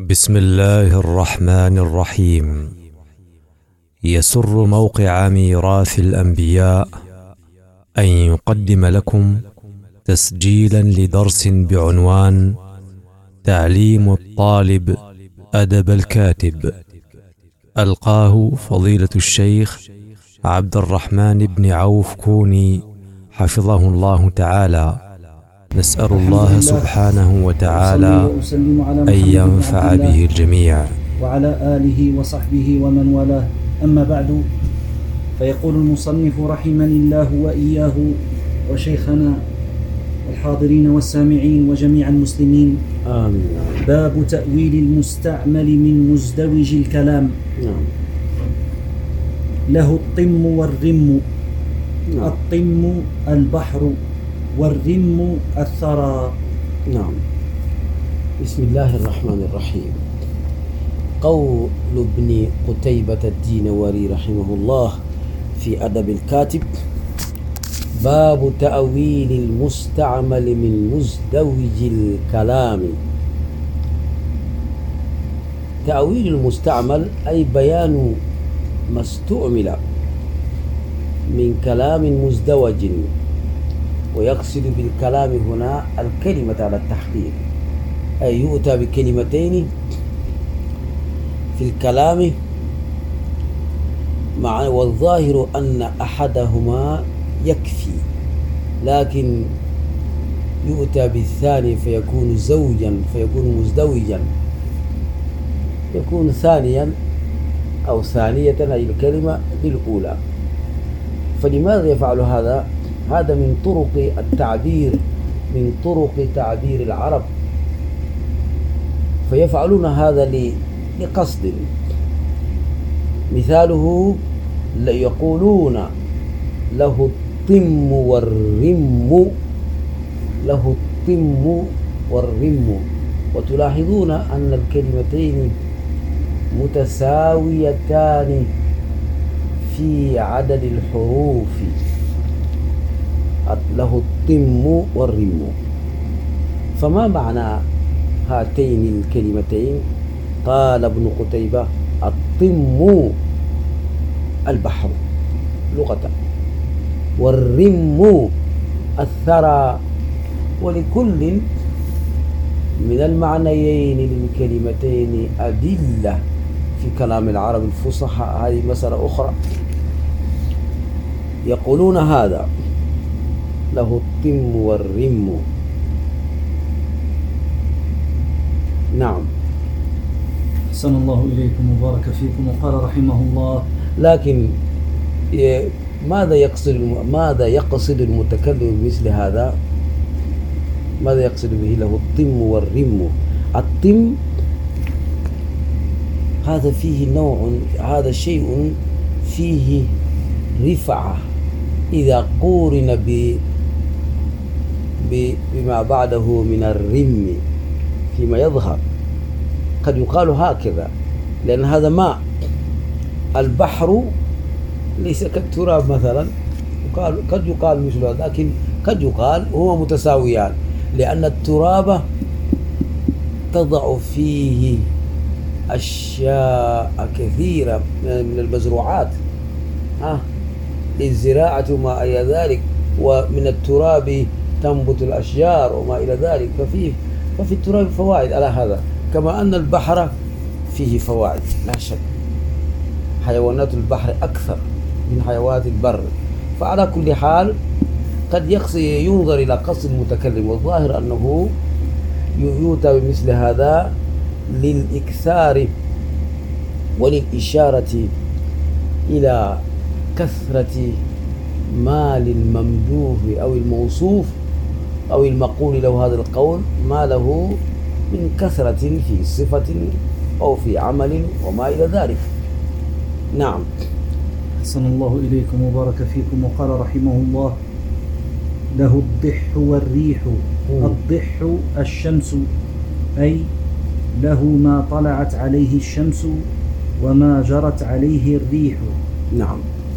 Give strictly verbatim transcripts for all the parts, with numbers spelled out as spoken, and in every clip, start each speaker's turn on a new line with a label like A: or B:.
A: بسم الله الرحمن الرحيم. يسر موقع ميراث الأنبياء أن يقدم لكم تسجيلا لدرس بعنوان تعليم الطالب أدب الكاتب، ألقاه فضيلة الشيخ عبد الرحمن بن عوف كوني حفظه الله تعالى. نسأل الله سبحانه وتعالى أن ينفع به الجميع
B: وعلى آله وصحبه ومن والاه. أما بعد، فيقول المصنف رحمني الله وإياه وشيخنا والحاضرين والسامعين وجميع المسلمين:
C: آمين.
B: باب تأويل المستعمل من مزدوج الكلام.
C: نعم.
B: له الطم والرم.
C: نعم.
B: الطم البحر والرم الثرى.
C: نعم. بسم الله الرحمن الرحيم. قول ابن قتيبة الدينوري رحمه الله في أدب الكاتب: باب تأويل المستعمل من مزدوج الكلام. تأويل المستعمل أي بيان ما استعمل من كلام مزدوج، ويقصد بالكلام هنا الكلمة على التحقيق، أي يؤتى بكلمتين في الكلام مع والظاهر أن أحدهما يكفي، لكن يؤتى بالثاني فيكون زوجا فيكون مزدوجا، يكون ثانيا أو ثانية أي الكلمة للأولى. فلماذا يفعل هذا؟ هذا من طرق التعبير من طرق تعبير العرب، فيفعلون هذا لقصد. مثاله يقولون: له الطم والرم، له الطم والرم. وتلاحظون أن الكلمتين متساويتان في عدد الحروف، له الطم والرم. فما معنى هاتين الكلمتين؟ قال ابن قتيبة: الطم البحر لغة، والرم الثرى. ولكل من المعنيين للكلمتين أدلة في كلام العرب الفصحى. هذه مسألة أخرى. يقولون هذا: له الطم والرم. نعم.
B: أحسن الله إليكم وبارك فيكم. وقال رحمه الله:
C: لكن ماذا يقصد ماذا يقصد المتكلم بمثل هذا؟ ماذا يقصد به له الطم والرم؟ الطم هذا فيه نوع، هذا شيء فيه رفعة إذا قورن ب بما بعده من الرم فيما يظهر. قد يقال هكذا لأن هذا ماء. البحر ليس كالتراب مثلا، يقال قد يقال مثل هذا، لكن قد يقال هما متساويان، لأن التراب تضع فيه أشياء كثيرة من المزروعات ها للزراعة وما إلى ذلك، ومن التراب تنبت الأشجار وما إلى ذلك. ففيه ففي التراب فوائد على هذا، كما أن البحر فيه فوائد لا شك. حيوانات البحر أكثر من حيوانات البر. فعلى كل حال قد يقصد ينظر إلى قصد المتكلم، والظاهر أنه يؤتى بمثل هذا للإكثار وللإشارة إلى كثرة ما للممدوح أو الموصوف أو المقول له هذا القول ما له من كثرة في صفة أو في عمل وما إلى ذلك. نعم.
B: أحسن الله إليكم وبارك فيكم. وقال رحمه الله: له الضح والريح. الضح الشمس، أي له ما طلعت عليه الشمس وما جرت عليه الريح.
C: نعم.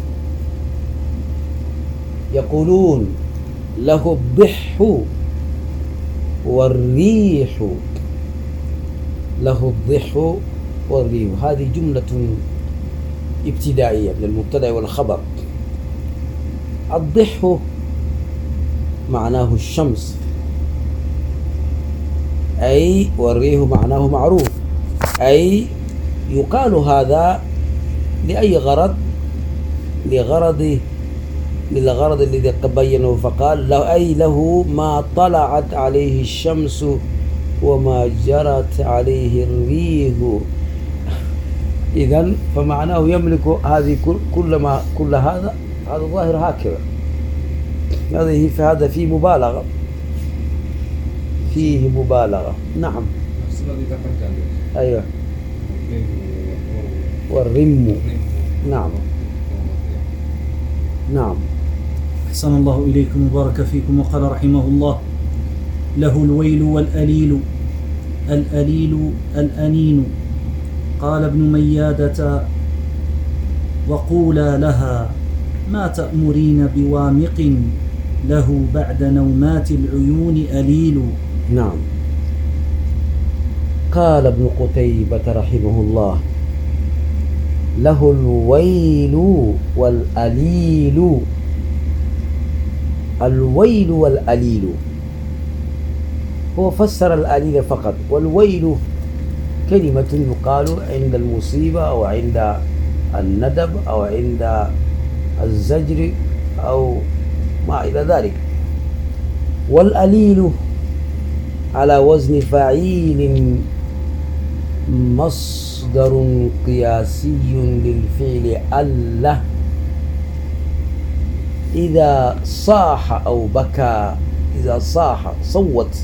C: يقولون: له الضح والريح. له الضح والريح. هذه جملة ابتدائية من المبتدأ والخبر. الضح معناه الشمس، أي والريح معناه معروف، أي يقال هذا لأي غرض؟ لغرض للغرض الذي بينه فقال له، أي له ما طلعت عليه الشمس وما جرت عليه الريح. إذن فمعناه يملك هذه كل ما كل هذا هذا الظاهر هكذا. هذه في هذا فيه مبالغة، فيه مبالغة. نعم. أيوة. والرم. نعم نعم.
B: أحسن الله إليكم وبارك فيكم. وقال رحمه الله: له الويل والأليل. الأليل الأنين. قال ابن ميادة: وقولا لها ما تأمرين بوامق له بعد نومات العيون أليل.
C: نعم. قال ابن قتيبة رحمه الله: له الويل والأليل. الويل والأليل، هو فسر الأليل فقط، والويل كلمة يقال عند المصيبة أو عند الندب أو عند الزجر أو ما إلى ذلك. والأليل على وزن فعيل، مصدر قياسي للفعل أله، إذا صاح أو بكى، إذا صاح صوت،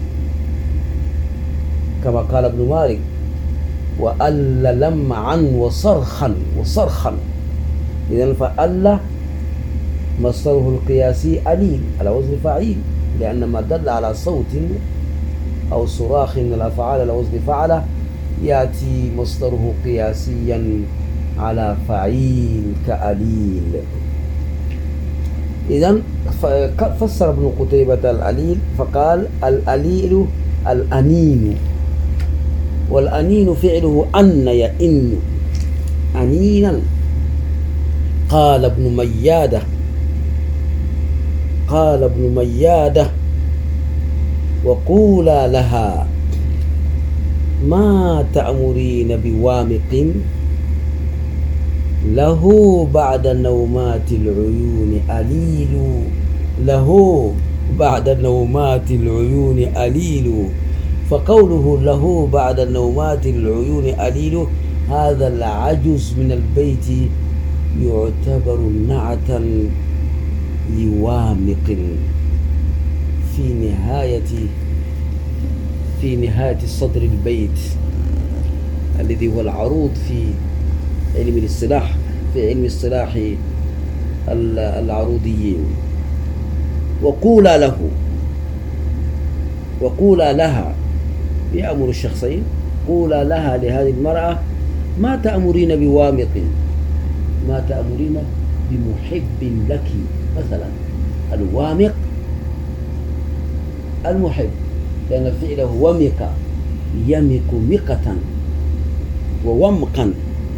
C: كما قال ابن مالك: وأل لمعا وصرخا وصرخا. إذن فأل مصدره القياسي أليل على وزن فعيل، لأن ما دل على صوت أو صراخ من الأفعال على وزن فعل يأتي مصدره قياسيا على فعيل كأليل. إذن فسر ابن قتيبة الأليل فقال: الأليل الأنين، والأنين فعله أن يئن أنينا. قال ابن ميادة قال ابن ميادة: وقولا لها ما تأمرين بوامق له بعد نومات العيون أليل. له بعد نومات العيون أليل. فقوله له بعد نومات العيون أليل، هذا العجز من البيت يعتبر نعتا لوامق في نهاية في نهاية صدر البيت الذي هو العروض في علم الاصطلاح، في علم اصطلاح العروضيين. وقولا له وقولا لها بأمر الشخصين. قولا لها لهذه المرأة: ما تأمرين بوامق، ما تأمرين بمحب لك مثلا. الوامق المحب، لأن فعله ومق، يمق مقة وومقا،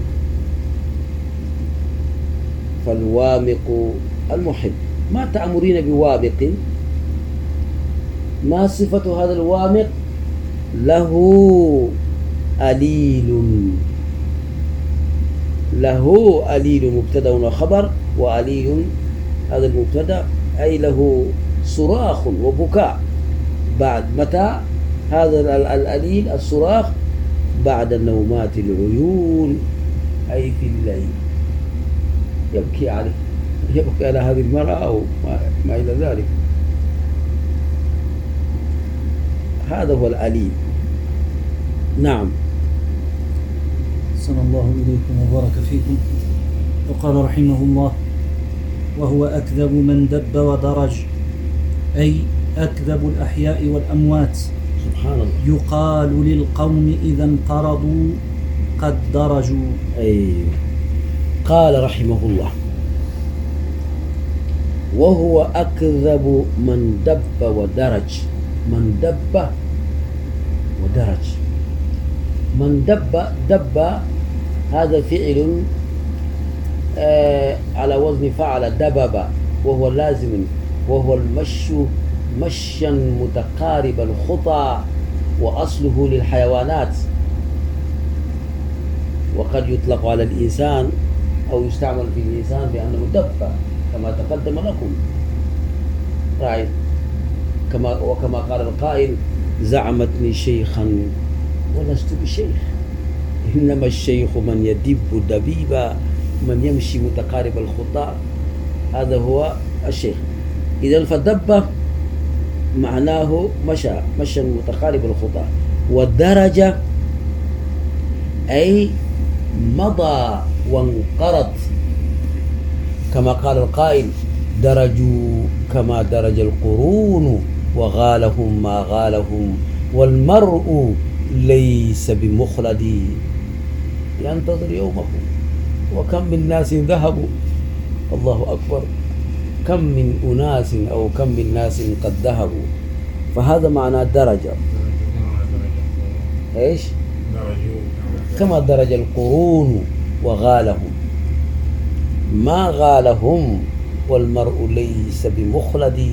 C: فالوامق المحب. ما تأمرين بوامق، ما صفة هذا الوامق؟ له أليل. له أليل مبتدأ وخبر، وأليل هذا المبتدأ أي له صراخ وبكاء. بعد متى هذا الأليل الصراخ؟ بعد نومات العيون، أي في الليل، يبكي عليه، يبكي على هذه المرأة أو ما إلى ذلك. هذا هو الأليل. نعم.
B: صلى الله إليكم وبارك فيكم. وقال رحمه الله: وهو أكذب من دب ودرج، أي أكذب الأحياء والأموات.
C: سبحان الله.
B: يقال للقوم إذا انقرضوا قد درجوا.
C: أي. قال رحمه الله: وهو أكذب من دب ودرج. من دب ودرج، من دب دب هذا فعل آه على وزن فعل دبب، وهو لازم، وهو المشي مشيا متقارب الخطى، وأصله للحيوانات، وقد يطلق على الإنسان أو يستعمل في الإنسان بأنه دب كما تقدم لكم. رأي كما وكما قال القائل: زعمتني شيخا ولست بشيخ، إنما الشيخ من يدب دبيبا، من يمشي متقارب الخطى، هذا هو الشيخ. إذا فدب معناه مشى مشى متقارب الخطى. والدرجة أي مضى وانقرض، كما قال القائل: درجوا كما درج القرون، وغالهم ما غالهم، والمرء ليس بمخلد ينتظر يومه، وكم من ناس ذهبوا، الله أكبر، كم من أناس أو كم من ناس قد ذهبوا. فهذا معنى درجة. إيش؟ كما درج القرون وغالهم ما غالهم، والمرء ليس بمخلد،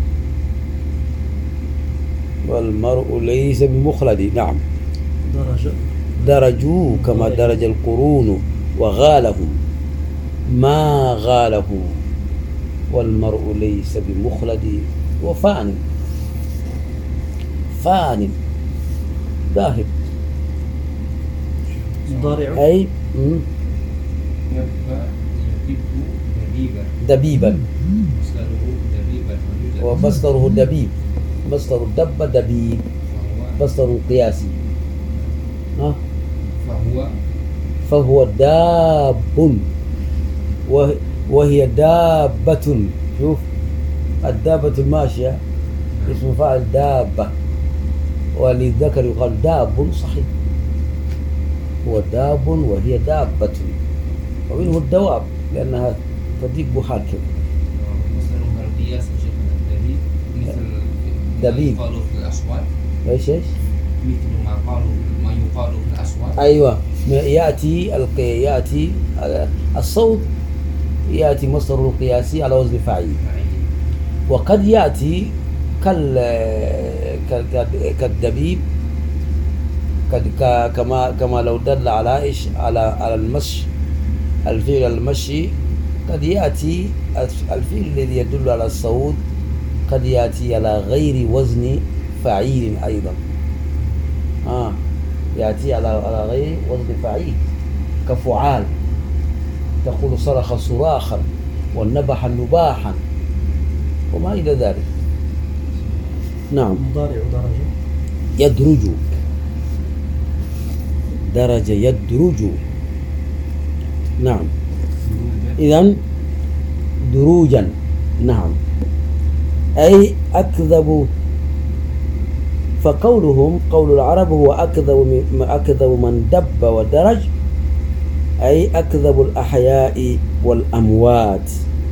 C: والمرء ليس بمخلد. نعم.
B: درجة
C: درجوا كما درج القرون وغالهم ما غالهم، والمرء ليس بمخلد. وفان فان ذاهب.
B: مضارع
C: أي دبيبا، ومصدره دبيب، مصدر الدب دبيب، مصدر قياسي. ها؟
D: فهو
C: فهو داب، وهي دابة. شوف، الدابة الماشية اسم فاعل دابة، وللذكر يقال داب صحيح، هو داب وهي دابة، ومنه الدواب لأنها تدب حاكم.
D: مثل القياس الدبيب، مثل
C: دبيب.
D: ما يقال في الأصوات.
C: ايش ايش؟
D: مثل ما قالوا ما يقال في الأصوات.
C: أيوة، يأتي يأتي الصوت يأتي مصدر القياسي على وزن فاعل، وقد يأتي كالدبيب كما كما لو دل على ايش؟ على على المشي، الفعل المشي. قد يأتي الفعل الذي يدل على الصوت قد يأتي على غير وزن فعيل أيضا. آه يأتي على على غير وزن فعيل، كفعال، تقول صرخ صراخا، والنبح نباحا، وما إلى ذلك. نعم.
B: مضارع درجة
C: يدرج، درج يدرج. نعم. إذن دروجا. نعم، أي أكذب. فقولهم قول العرب هو أكذب أكذب من دب ودرج، أي أكذب الأحياء والأموات.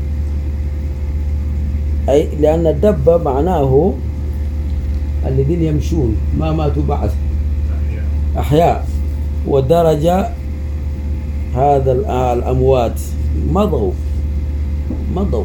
C: أي لأن الدب معناه الذين يمشون ما ماتوا بعد، أحياء، ودرج هذا الأموات مضوا مضوا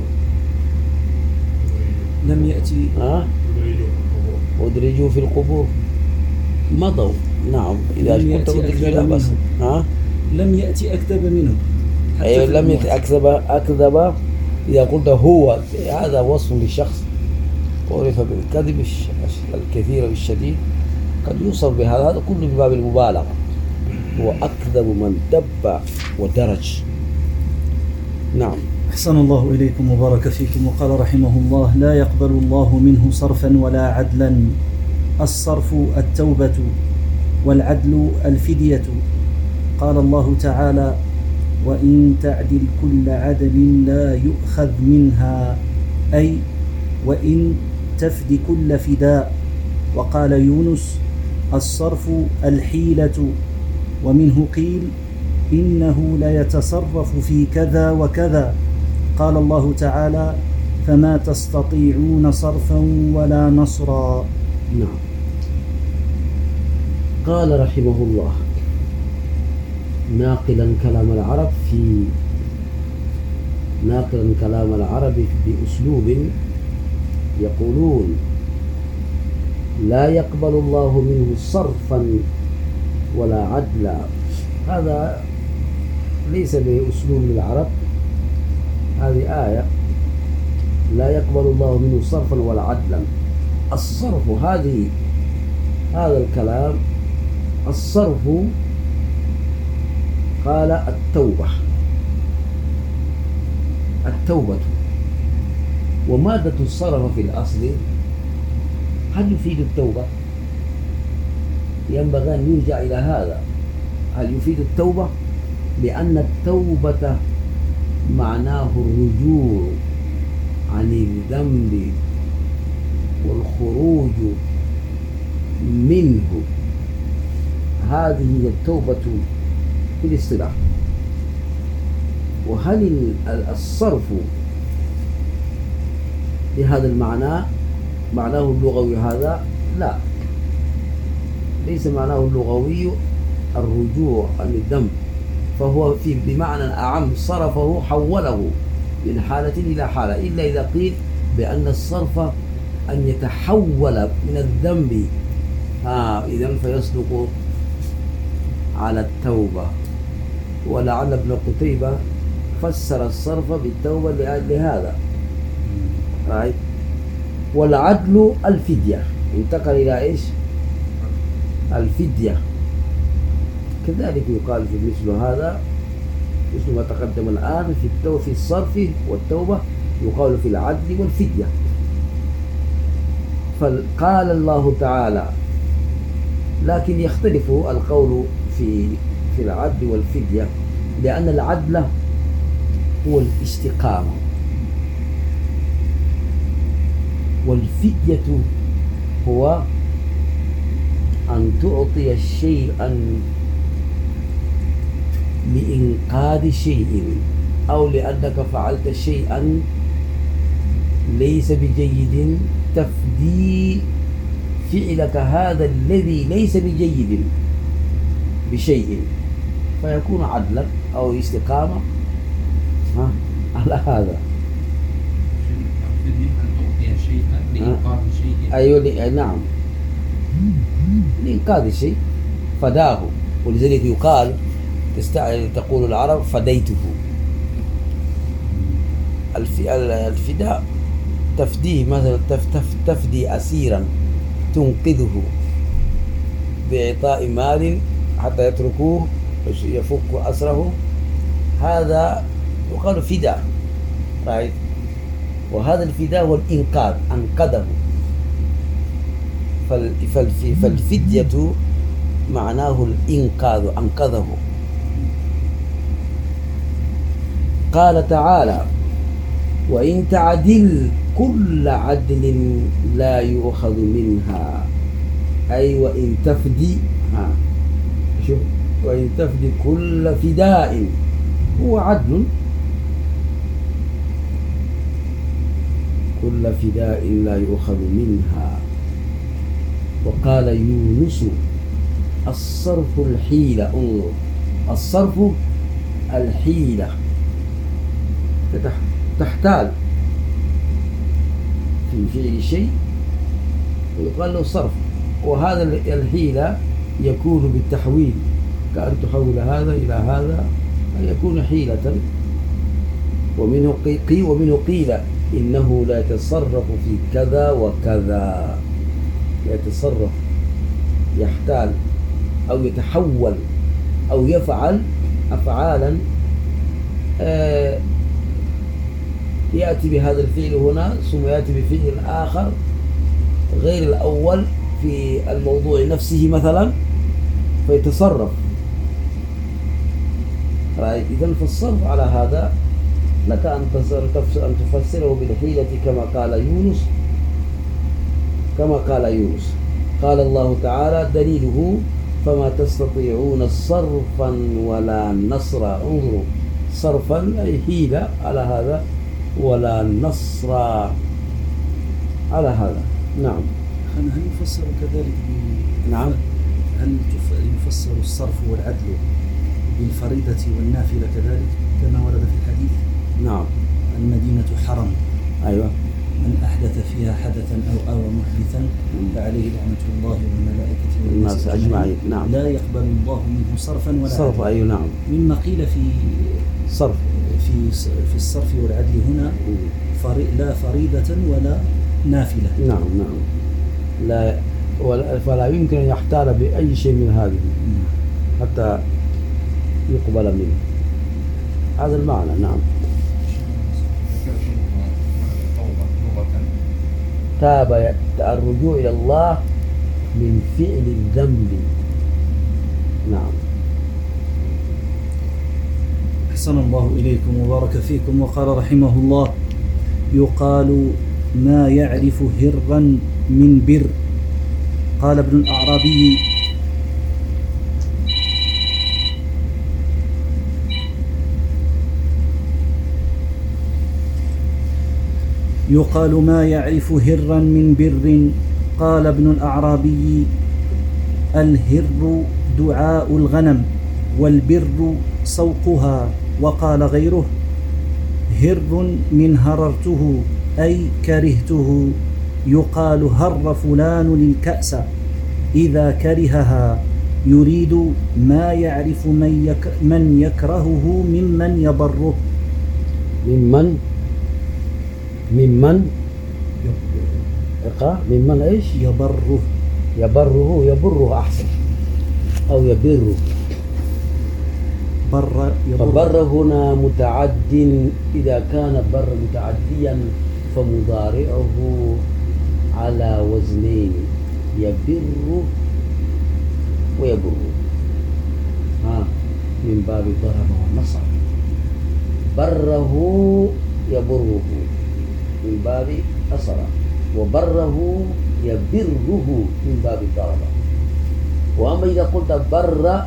B: لم يأتي.
C: ها؟ أدرجوا في القبور، مضوا. نعم. إذا
B: لم
C: كنت
B: يأتي
C: أدرجوا لا
B: أكذب
C: بأس.
B: منهم.
C: ها؟
B: لم يأتي أكذب منه. حتى
C: أي
B: في
C: لم
B: الأموات.
C: يأتي أكذب. أكذب إذا قلت هو، هذا وصف للشخص عرف بالكذب الكثير والشديد، قد يوصف بهذا، هذا كله بباب المبالغة. هو أكذب من دب ودرج. نعم.
B: أحسن الله إليكم وبارك فيكم. وقال رحمه الله: لا يقبل الله منه صرفا ولا عدلا. الصرف التوبة، والعدل الفدية. قال الله تعالى: وإن تعدل كل عدل لا يؤخذ منها، أي وإن تفد كل فداء. وقال يونس: الصرف الحيلة. ومنه قيل: إنه ليتصرف في كذا وكذا. قال الله تعالى: فما تستطيعون صرفا ولا نصرا.
C: نعم. قال رحمه الله: ناقلا كلام العرب في ناقلا كلام العرب بأسلوب يقولون لا يقبل الله منه صرفا ولا عدلا. هذا ليس بأسلوب العرب، هذه آية لا يقبل الله منه صرفا ولا عدلا. الصرف هذه هذا الكلام الصرف قال التوبة التوبة ومادة الصرف في الأصل هل يفيد التوبة؟ ينبغي أن يرجع إلى هذا، هل يفيد التوبة؟ لأن التوبة معناه الرجوع عن الذنب والخروج منه، هذه هي التوبة في الاصطلاح. وهل الصرف بهذا المعنى معناه اللغوي هذا؟ لا، ليس معناه اللغوي الرجوع عن الذنب، فهو في بمعنى أعم، صرفه حوله من حالة إلى حالة، إلا إذا قيل بأن الصرف أن يتحول من الذنب، ها إذن فيصدق على التوبة. ولعل ابن قتيبة فسر الصرف بالتوبة لهذا. right. والعدل الفدية، انتقل إلى إيش؟ الفدية، كذلك يقال في مثل هذا مثل ما تقدم الآن في التوبة في الصرف والتوبة، يقال في العدل والفدية. فقال الله تعالى، لكن يختلف القول في في العدل والفدية، لأن العدل هو الاستقامة، والفدية هو أن تعطي شيئا لإنقاذ شيء، أو لأنك فعلت شيئا ليس بجيد تفدي فعلك هذا الذي ليس بجيد بشيء، فيكون عدلا أو استقامة ها على هذا.
D: لإنقاذ شيء.
C: أيوة نعم، لإنقاذ شيء فداه، ولذلك يقال تقول العرب فديته. الفداء تفديه، مثلا تفدي أسيرا تنقذه بإعطاء مال حتى يتركوه يفك أسره، هذا يقال فداء. right. وهذا الفداء هو الإنقاذ، أنقذه. فالفدية معناه الإنقاذ، أنقذه. قال تعالى: وإن تعدل كل عدل لا يؤخذ منها، أي وإن تفدي، ها شوف، وإن تفدي كل فداء هو عدل، كل فداء لا يؤخذ منها. وقال يونس: الصرف الحيلة. انظر، الصرف الحيلة، تحتال في فعل شيء ويقال له صرف، وهذا الحيلة يكون بالتحويل، كأن تحول هذا إلى هذا يكون حيلة. ومنه قيل ومنه قيل إنه لا يتصرف في كذا وكذا، يتصرف، يحتال أو يتحول أو يفعل أفعالا آه يأتي بهذا الفعل هنا ثم يأتي بفعل آخر غير الأول في الموضوع نفسه مثلا، فيتصرف. إذن فالصرف على هذا لك أن تفسره بالحيلة كما قال يونس، كما قال يونس. قال الله تعالى: دليله فما تستطيعون صرفا ولا نصرا. انظروا، صرفا أي حيلة على هذا، ولا نصر على هذا. نعم.
B: هل يفسر كذلك؟
C: نعم.
B: هل يفسر الصرف والعدل بالفريضة والنافلة كذلك كما ورد في الحديث.
C: نعم.
B: المدينة حرم،
C: أيوة.
B: من أحدث فيها حدثا أو آوى محدثا فعليه لعنة الله والملائكة والناس أجمعين.
C: نعم.
B: لا يقبل الله منه صرفا ولا
C: صرف. أيوة. نعم.
B: مما قيل في
C: صرف
B: في في الصرف والعدل هنا فري لا فريضة ولا نافلة.
C: نعم. نعم. لا فلا يمكن أن يحتال بأي شيء من هذه حتى يقبل منه. هذا المعنى. نعم. تاب الرجوع إلى الله من فعل الذنب. نعم.
B: أحسن الله إليكم وبارك فيكم. وقال رحمه الله: يقال ما يعرف هرا من بر. قال ابن الأعرابي: يقال ما يعرف هرا من بر. قال ابن الأعرابي: الهر دعاء الغنم والبر سوقها. وقال غيره: هر من هررته أي كرهته. يقال هر فلان الكأس إذا كرهها، يريد ما يعرف من, يك من يكرهه ممن يبره.
C: ممن ممن ممن ايش؟
B: يبره.
C: يبره. يبره أحسن، أو يبره.
B: بر يبر.
C: فبر هنا متعد. إذا كان بر متعديا فمضارعه على وزنين: يبر ويبر. ها من باب ضرب ونصر. بره يبره من باب أصر، وبره يبره من باب ضرب. وأما إذا قلت بر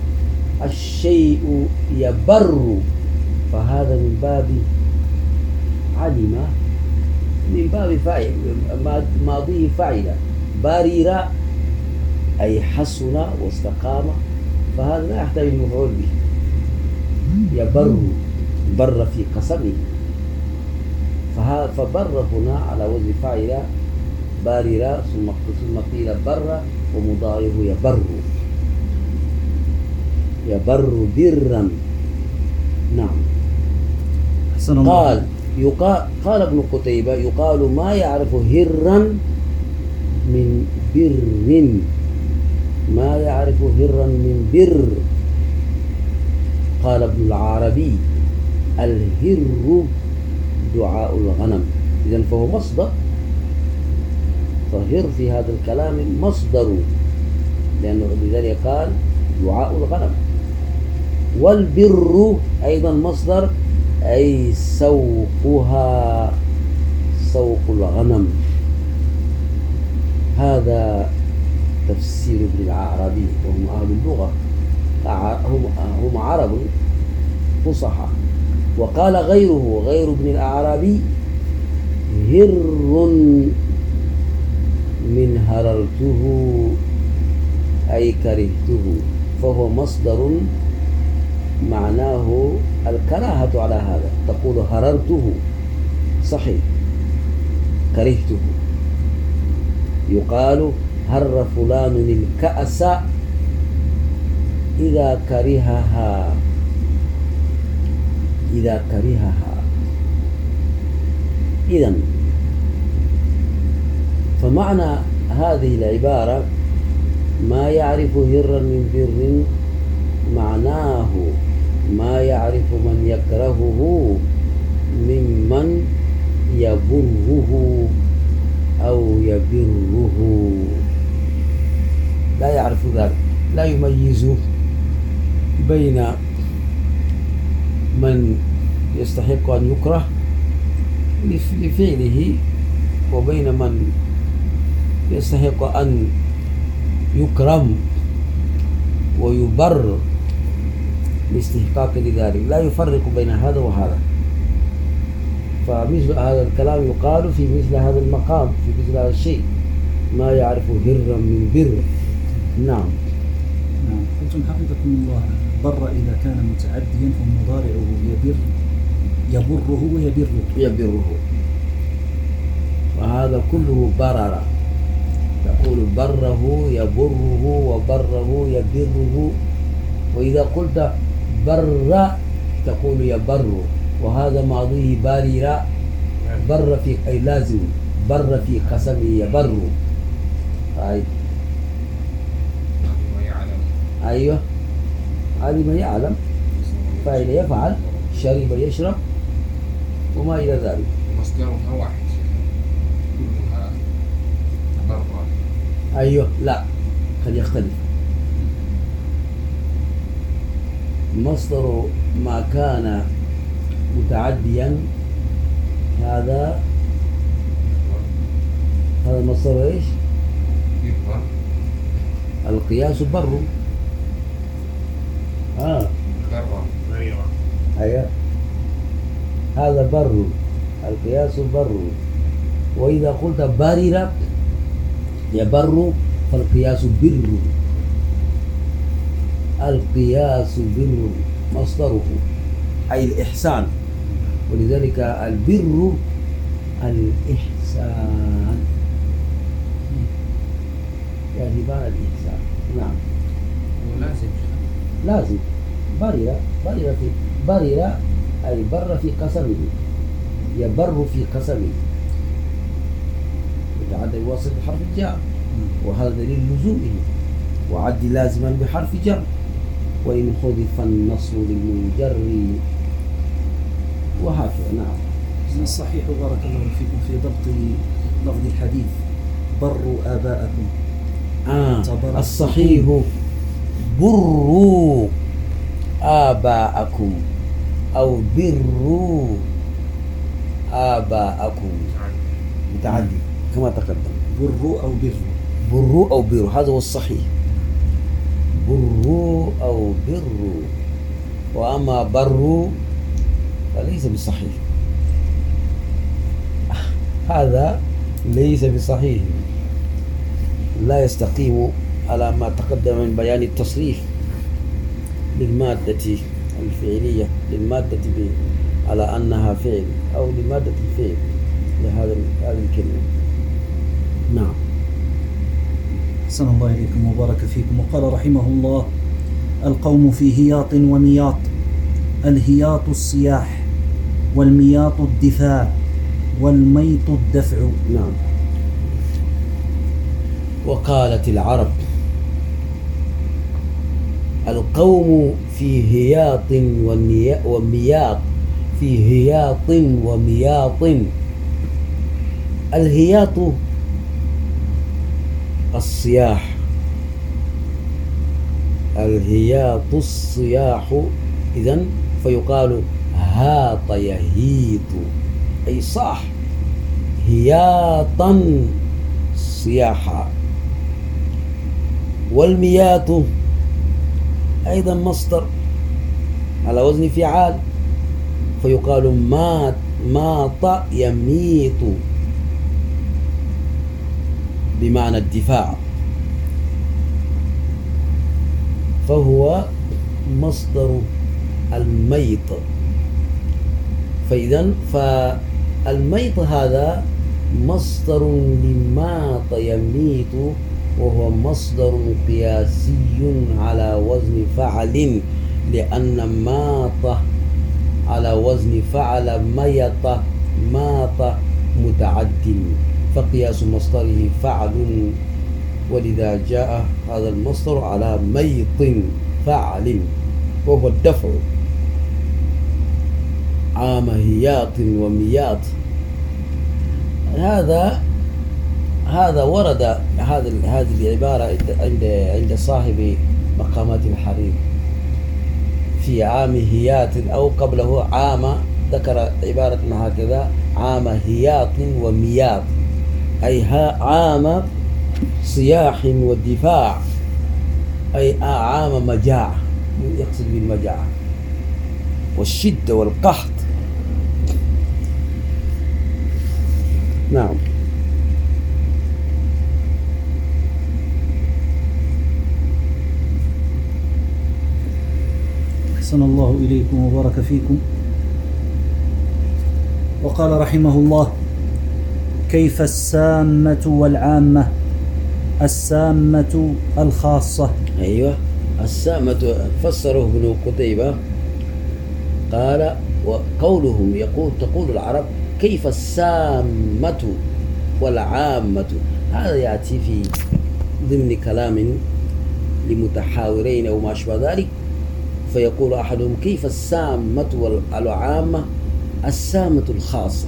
C: الشيء يبر فهذا من باب علم، من باب فاعل، ماضيه فاعل. باريرا أي حسن واستقام، فهذا لا يحتاج المفعول به. يبر بر في قسمه، فبر هنا على وزن فاعل باريرا، ثم قيل بر ومضارعه يبر. يبر برا. نعم. قال يقال قال ابن قتيبة: يقال ما يعرف هرا من بر. ما يعرف هرا من بر. قال ابن العربي: الهر دعاء الغنم. إذن فهو مصدر، فهر في هذا الكلام مصدر، لأنه لذلك قال دعاء الغنم. والبر أيضا مصدر، أي سوقها، سوق الغنم. هذا تفسير ابن العربي، وهم أهل اللغة، هم هم عرب فصحى. وقال غيره غير ابن الأعرابي: هر من هررته أي كرهته. فهو مصدر معناه الكراهة. على هذا تقول هررته صحيح، كرهته. يقال هر فلان الكأس إذا كرهها، إذا كرهها. إذن فمعنى هذه العبارة ما يعرف هرا من بر معناه ما يعرف من يكرهه ممن يبره أو يبره. لا يعرف ذلك، لا يميز بين من يستحق أن يكره لفعله وبين من يستحق أن يكرم ويبر لاستحقاق لذلك. لا يفرق بين هذا وهذا. فمثل هذا الكلام يقال في مثل هذا المقام، في مثل هذا الشيء: ما يعرف هرا من بر. نعم.
B: نعم. قلتم حفظكم الله بر إذا كان متعديا فمضارعه يبر يبره ويبره
C: يبره، وهذا كله برر، تقول بره يبره وبره يبره. وإذا قلت بر تقول يبر، وهذا ماضيه بارر، بر في أي لازم، بر في قسمه يبر. أي أيوه، علم يعلم، فاعل يفعل، شرب يشرب، وما إلى ذلك.
D: مصدرها واحد كلها برا.
C: أيوه، لا قد يختلف. مصدر ما كان متعديا هذا هذا مصدر ايش؟
D: يبر.
C: القياس بر. اه
D: برا.
C: ايوه، هذا بر، القياس بر. واذا قلت برر يبر فالقياس بر، القياس بر مصدره أي الإحسان، ولذلك البر الإحسان، يعني معنى الإحسان. نعم،
D: ولازم
C: لازم. برر برر في برر أي بر في قسمه، يبر في قسمه، يتعدى الواسط بحرف الجر، وهذا دليل لزومه، وعد لازما بحرف جر، وإن خذف النصر للمنجر، وهكذا. نعم.
B: من الصحيح بارك الله فيكم في ضبط لفظ الحديث بروا آباءكم.
C: آه الصحيح بروا آباءكم أو بروا آباءكم، متعدي كما تقدم،
B: بروا أو بروا،
C: بروا أو بروا، هذا هو الصحيح، بروا أو بروا. وأما بروا فليس بصحيح، هذا ليس بصحيح، لا يستقيم على ما تقدم من بيان التصريف للمادة الفعلية، للمادة على أنها فعل، أو لمادة الفعل لهذا هذه الكلمة. نعم.
B: أحسن الله إليكم وبارك فيكم. وقال رحمه الله: القوم في هياط ومياط. الهياط الصياح، والمياط الدفاع، والميط الدفع.
C: نعم. وقالت العرب: القوم في هياط ومياط، في هياط ومياط. الهياط الصياح، الهياط الصياح، إذن فيقال هاط يهيط، أي صاح، هياطا صياحا. والمياط أيضا مصدر على وزن فعال، فيقال مات ماط يميط بمعنى الدفاع، فهو مصدر الميط. فإذن فالميط هذا مصدر لماط يميط، وهو مصدر قياسي على وزن فعل، لأن ماط على وزن فعل ميط ماط متعد، فقياس مصدره فعل، ولذا جاء هذا المصدر على ميط فعل، وهو الدفع. عام هياط ومياط، هذا هذا ورد هذا هذه العبارة عند عند صاحب مقامات الحرير في عام هياط، أو قبله عام، ذكر عبارة هكذا: عام هياط ومياط، أي عام صياح والدفاع، أي عام مجاعة، يقصد بالمجاعة والشدة والقحط. نعم.
B: أحسن الله إليكم وبارك فيكم. وقال رحمه الله: كيف السامة والعامة؟ السامة الخاصة.
C: أيوة، السامة فسره ابن قتيبة قال: وقولهم يقول تقول العرب كيف السامة والعامة، هذا يأتي في ضمن كلام لمتحاورين أو ما أشبه ذلك، فيقول أحدهم كيف السامة والعامة؟ السامة الخاصة،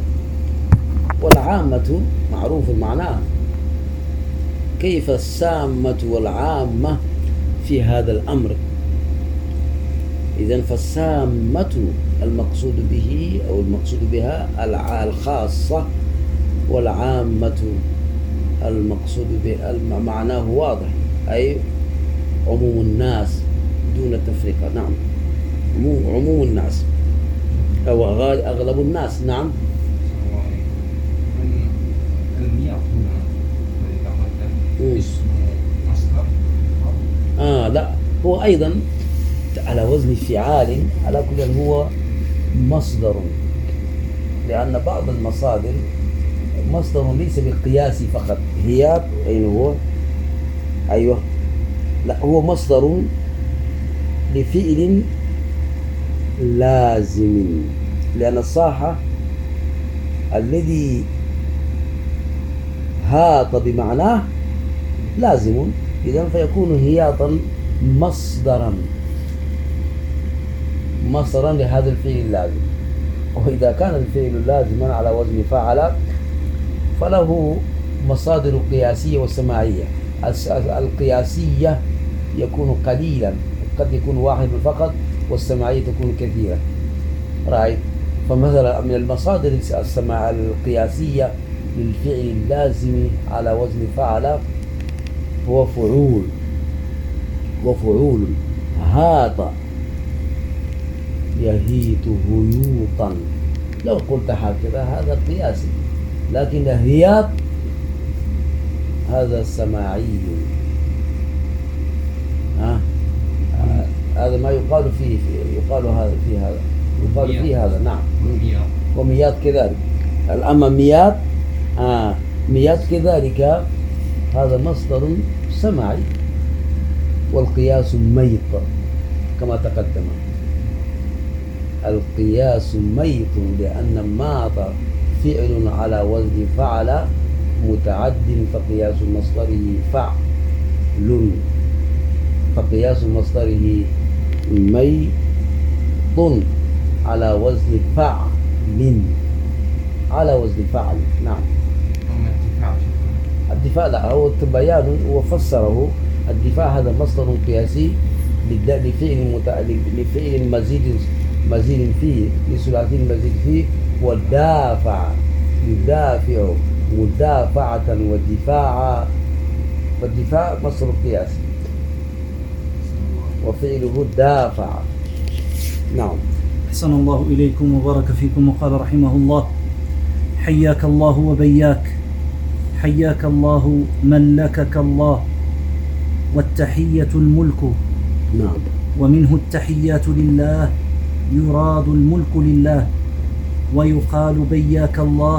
C: والعامة معروف معناه. كيف السامة والعامة في هذا الأمر؟ إذن فالسامة المقصود به أو المقصود بها الخاصة، والعامة المقصود بها معناه واضح، أي عموم الناس دون تفرقة. نعم، عموم, عموم الناس أو أغلب الناس. نعم.
D: المياه هنا الذي اسمه مصدر.
C: آه لا، هو أيضا على وزن فعال، على كل هو مصدر، لأن بعض المصادر مصدر ليس بالقياس فقط. هياب أين هو؟ أيوة، لا، هو مصدر لفعل لازم، لأن الصاحة الذي هاط بمعناه لازم، إذن فيكون هياطا مصدرا مصدرا لهذا الفعل اللازم. وإذا كان الفعل لازما على وزن فعل فله مصادر قياسية وسماعية. القياسية يكون قليلا، قد يكون واحد فقط، والسماعية تكون كثيرة. رأيت؟ فمثلا من المصادر السماع القياسية للفعل اللازم على وزن فعل هو فعول، وفعول هاط يهيت هيوطا. لو قلت هكذا هذا قياسي، لكن هياط هذا سماعي. ها آه. هذا ما يقال فيه، يقال هذا في هذا يقال فيه هذا. نعم، وميات كذلك. الأما ميات آه ميات كذلك هذا مصدر سماعي، والقياس ميت كما تقدم. القياس ميت لأن ماط فعل على وزن فعل متعد، فقياس مصدره فعل، فقياس مصدره ميت على وزن فعل، على وزن فعل. نعم. الدفاع لا، هو بيان وفسره. الدفاع هذا مصدر قياسي لفعل لفعل مزيد مزيد فيه، لثلاثي مزيد فيه، والدافع يدافع مدافعة ودفاعا، فالدفاع مصدر قياسي وفعله دافع. نعم.
B: أحسن الله إليكم وبارك فيكم. وقال رحمه الله: حياك الله وبياك، حياك الله ملكك الله، والتحية الملك.
C: نعم.
B: ومنه التحيات لله، يراد الملك لله، ويقال بياك الله،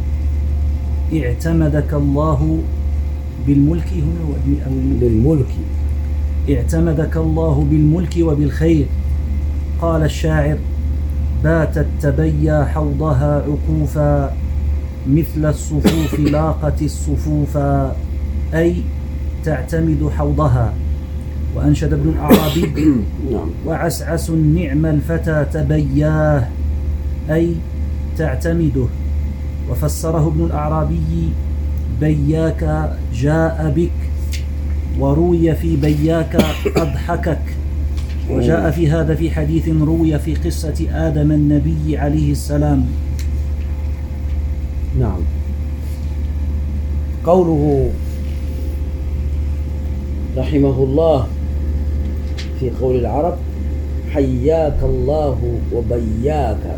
B: اعتمدك الله بالملك. هنا
C: بالملك،
B: اعتمدك الله بالملك وبالخير. قال الشاعر: باتت تبيا حوضها عكوفا، مثل الصفوف لاقت الصفوفا، أي تعتمد حوضها. وأنشد ابن الأعرابي: وعسعس نعم الفتى تبياه، أي تعتمده. وفسره ابن الأعرابي: بياك جاء بك، وروي في بياك أضحكك. وجاء في هذا في حديث روي في قصة آدم النبي عليه السلام.
C: نعم. قوله رحمه الله في قول العرب: حياك الله وبياك.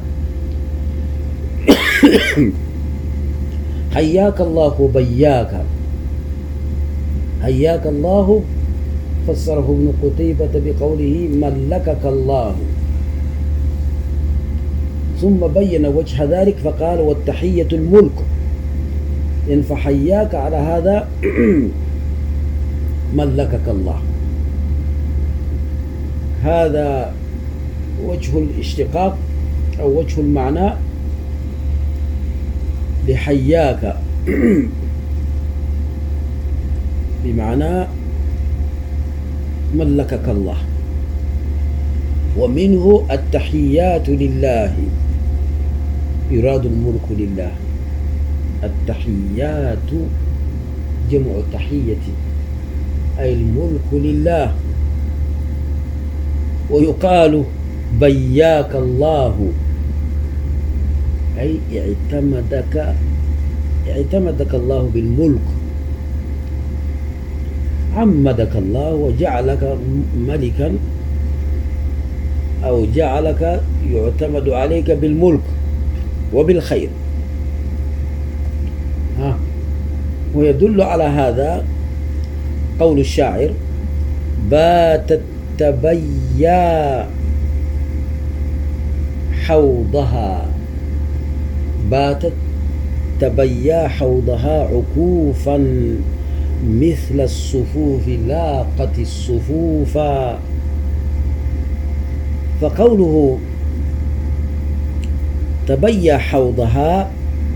C: حياك الله وبياك، حياك الله فسره ابن قتيبة بقوله ملكك الله، ثم بين وجه ذلك فقال والتحية الملك، إن فحياك على هذا ملكك الله. هذا وجه الاشتقاق أو وجه المعنى لحياك بمعنى ملكك الله. ومنه التحيات لله، يراد الملك لله. التحيات جمع تحية، أي الملك لله. ويقال بياك الله، أي اعتمدك اعتمدك الله بالملك، عمدك الله وجعلك ملكا، أو جعلك يعتمد عليك بالملك وبالخير. ها ويدل على هذا قول الشاعر باتت تبيا حوضها، باتت تبيا حوضها عكوفا مثل الصفوف لاقت الصفوف. فقوله تبيا حوضها،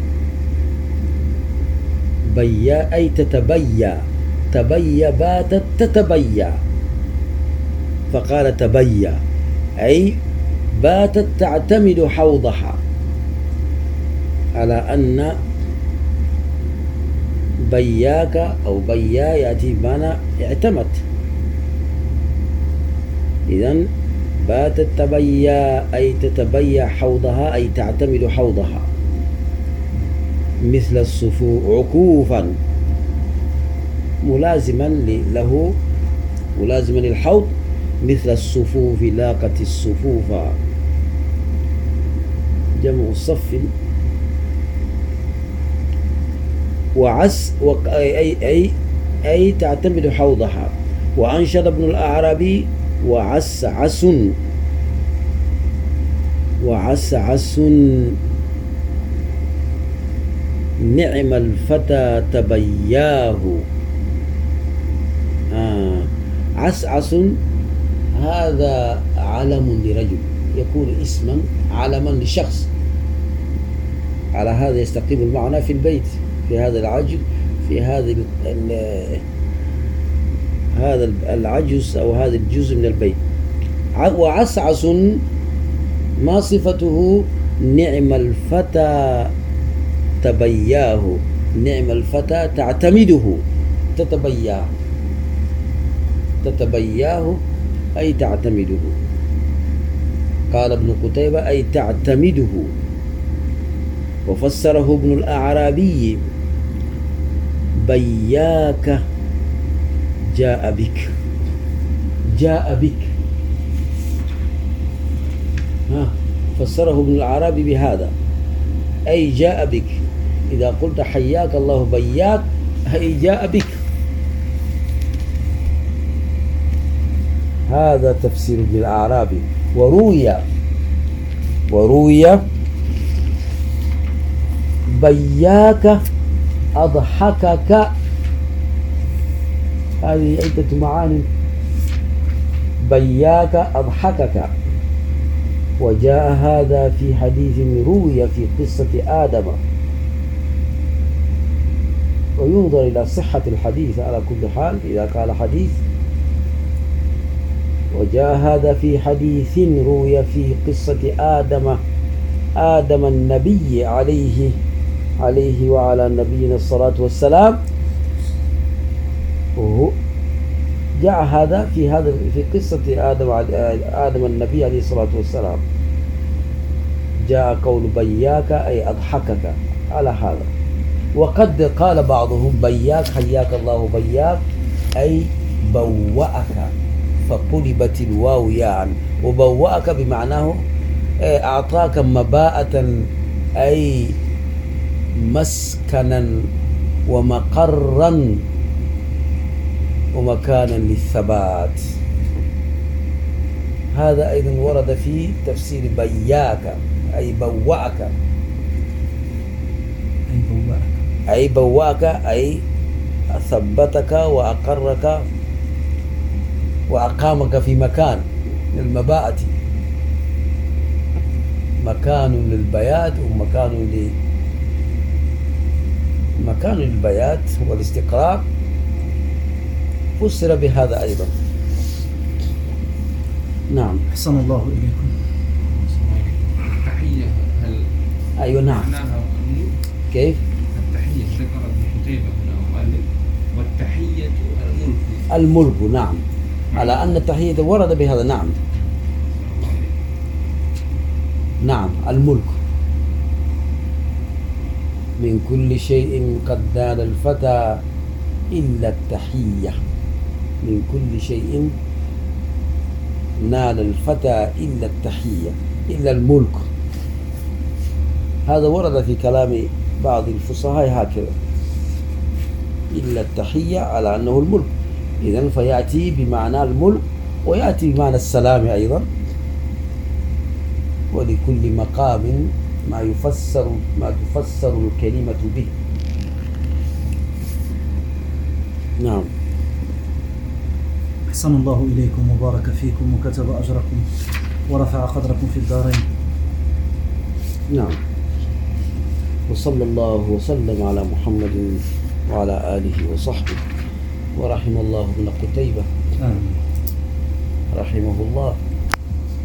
C: بيا أي تتبيا، تبيا باتت تتبيا، فقال تبيا أي باتت تعتمد حوضها، على أن بياك أو بيا يأتي بمعنى اعتمد. إذن باتت تبيا أي تتبيا حوضها، أي تعتمد حوضها مثل الصفوف عكوفا، ملازما له ملازما للحوض، مثل الصفوف لاقت الصفوف، جمع صف. وعس أي, أي, أي, أي تعتمد حوضها. وأنشد ابن الأعرابي وعس عس، وعس عس نعم الفتى تبياه. آه. عسعس هذا علم لرجل، يكون اسما علما لشخص. على هذا يستقيم المعنى في البيت، في هذا العجز، في هذا هذا العجز أو هذا الجزء من البيت. وعسعس ما صفته؟ نعم الفتى تبياه، نعم الفتى تعتمده، تتبياه، تتبياه أي تعتمده. قال ابن قتيبة أي تعتمده. وفسره ابن الأعرابي بياك جاء بك، جاء بك. ها فسره ابن الأعرابي بهذا، أي جاء بك. إذا قلت حياك الله بياك أي جاء بك. هذا تفسير ابن الأعرابي. وروي وروي بياك أضحكك، هذه عدة معاني. بياك أضحكك. وجاء هذا في حديث روي في قصة آدم، وينظر إلى صحة الحديث على كل حال إذا قال حديث. وجاء هذا في حديث روي في قصة آدم، آدم النبي عليه عليه وعلى نبينا الصلاة والسلام. جاء هذا في هذا في قصة آدم آدم النبي عليه الصلاة والسلام. جاء قول بياك أي أضحكك على هذا. وقد قال بعضهم بياك حياك الله بياك أي بوأك، فقلبت الواو ياء، وبوأك بمعناه أعطاك مباءة أي مسكنا ومقرا ومكانا للثبات. هذا أيضا ورد في تفسير بياك أي بوأك،
B: أي بوأك
C: أي بوأك أي ثبتك وأقرك وأقامك في مكان للمباءة، مكان للبيات ومكان ل مكان للبيات والاستقرار، فسر بهذا أيضا. نعم.
B: أحسن الله إليكم.
D: التحية هل
C: أيوة نعم.
D: معناها الملك؟
C: كيف؟
D: التحية ذكر ابن قتيبة هنا المؤلف والتحية الملك.
C: الملك نعم، على أن التحية ورد بهذا. نعم نعم الملك. من كل شيء قد نال الفتى إلا التحية، من كل شيء نال الفتى إلا التحية إلا الملك. هذا ورد في كلام بعض الفصحاء هكذا، إلا التحية على أنه الملك، إذن فيأتي بمعنى الملك ويأتي بمعنى السلام أيضا، ولكل مقام ما يفسر ما تفسر الكلمة به. نعم.
B: أحسن الله إليكم وبارك فيكم وكتب أجركم ورفع قدركم في الدارين.
C: نعم. وصلى الله وسلم على محمد وعلى آله وصحبه، ورحم الله ابن قتيبة
B: آمين.
C: رحمه الله